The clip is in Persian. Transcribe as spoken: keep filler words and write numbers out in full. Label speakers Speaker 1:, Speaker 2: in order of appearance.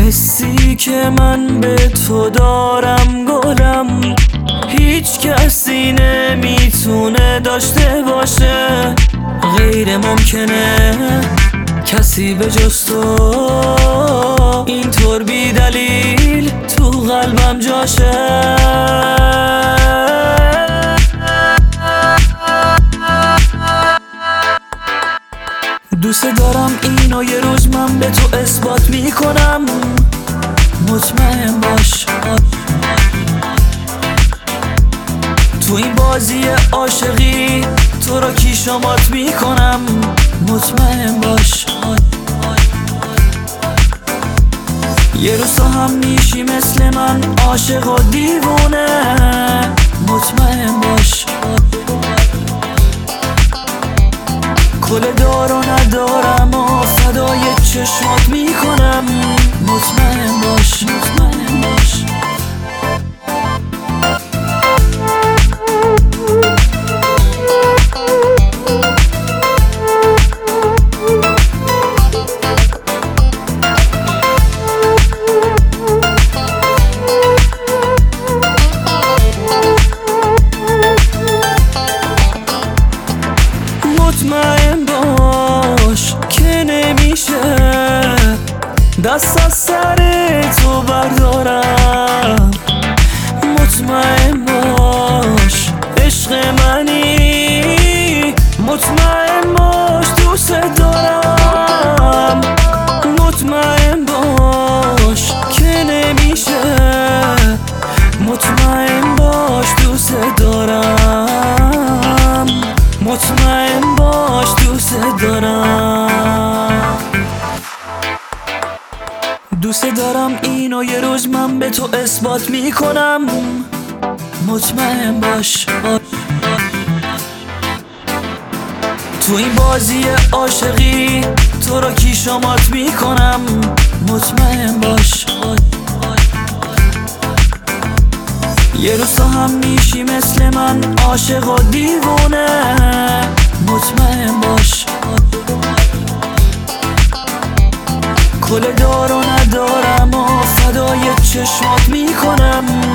Speaker 1: حسی که من به تو دارم گلم، هیچ کسی نمیتونه داشته باشه. غیر ممکنه کسی به جز تو اینطور بی دلیل تو قلبم جاشه. دوست دارم اینو یه روز من به تو اثبات میکنم. مطمئن باش تو این بازی عاشقی تو رو کیشامات میکنم. مطمئن باش یه روز تو هم میشی مثل من عاشق و دیوونه. مطمئن باش کل دارو ندارم و فدای چشمات میکنم. مطمئن باش مطمئن باش مطمئن باش که نمیشه دست از سر تو بردارم. مطمئن باش عشق منی، مطمئن باش دوست دارم. مطمئن باش که نمیشه، مطمئن باش دوست دارم. مطمئن باش دوست دارم. دوست دارم اینو یه روز من به تو اثبات میکنم. مطمئن باش تو این بازی عاشقی تو رو کیشامات میکنم. مطمئن باش یه روز تو هم میشی مثل من عاشق و دیوونه. مطمئن باش کل دارو ندارم و فدای چشمات میکنم.